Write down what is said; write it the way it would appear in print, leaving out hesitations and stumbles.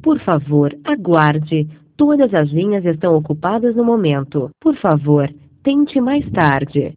Por favor, aguarde. Todas as linhas estão ocupadas no momento. Por favor, tente mais tarde.